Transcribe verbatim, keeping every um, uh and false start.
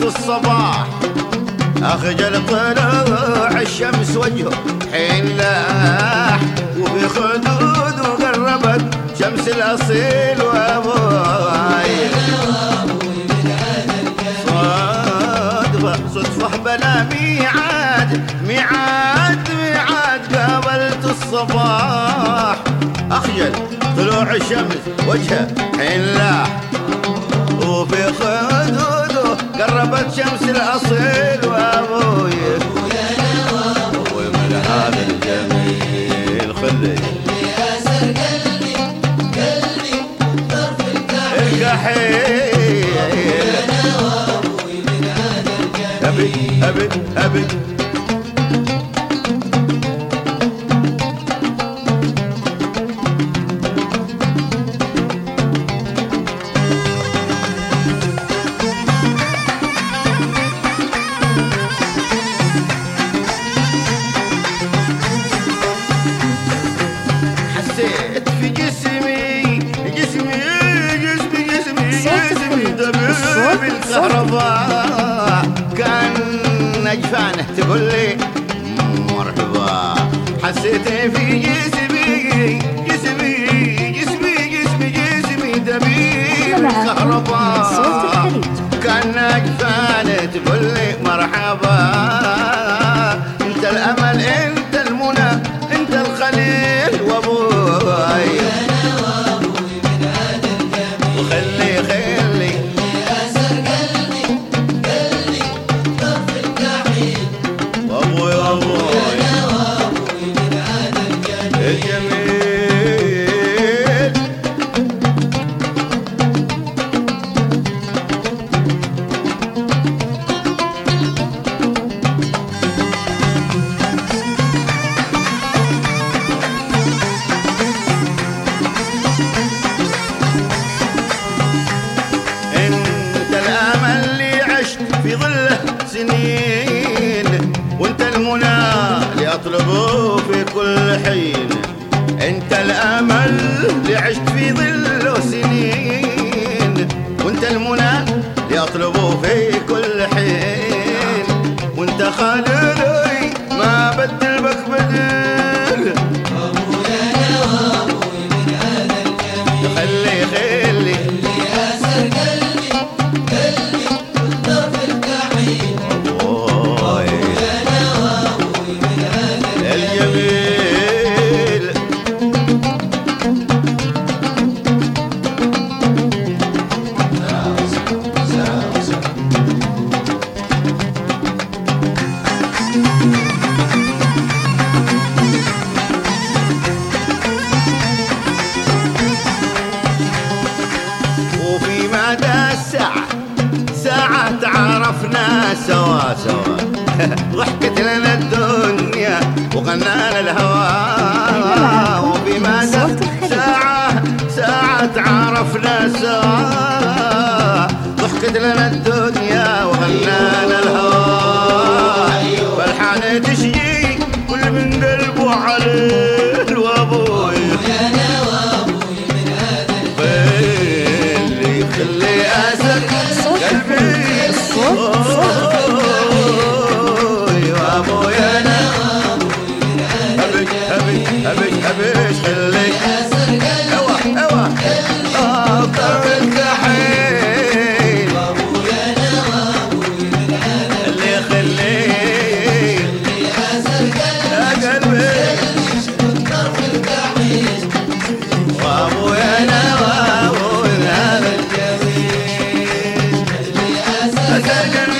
قابلت الصباح أخجل طلوع الشمس وجهه حين لاح، وفي خدوده قربت شمس الأصيل وأبوي صدفة صدفة بلا ميعاد ميعاد ميعاد قابلت الصباح أخجل طلوع الشمس وجهه حين لاح، وفي خدوده قربت شمس الأصيل وأبوي أبوي من هذا الجميل خلي ياسر قلبي قلبي طرف الكحيل أنا وأبوي من هذا الجميل أبي أبي أبي حسيت في جسمي جسمي جسمي جسمي جسمي دبيب الكهرباء، كان أجفانه تقول لي مرحبا. حسيت في جسمي جسمي جسمي جسمي جسمي دبيب الكهرباء، كان أجفانه تقول لي مرحبا. انت الأمل انت المنى انت الخليل وابوي وخلي خلي ياسر قلبي قلبي طرف الكحيل وابوي وابوي أنا وأبوي من هذا الجميل الجميل. انت الامل اللي عشت في ظله سنين، وانت المنى اللي اطلبه في كل حين. انت الامل اللي عشت في ظله سنين، وانت المنى اللي اطلبه في كل حين. وانت خالدي ما بدل بك بدل أبوي أنا وأبوي من هذا الجميل خلي خلي ياسر قلبي قلبي طرف الكحيل أبوي أنا وأبوي من هذا الجميل. وفي مدى الساعة ساعة تعرفنا سوا سوا ضحكت لنا الدنيا وغنى لنا الهوى. وفي مدى ساعة ساعة تعرفنا سوا ضحكت لنا الدنيا وغنى لنا الهوى. فالحان تشجي كل من قلبه عليه وابوي أنا وأبوي من هذا خلي خلي أسد قلبي أوي وأبوي أنا أبي أبي أبي أبي خلي ياسر قلبي أوا أوا أطر الكحيل أبوي أنا وأبوي من هذا خلي خلي ياسر قلبي قلبي طرف الكحيل وأبوي أنا وأبوي هذا الجميل ياسر الجميل.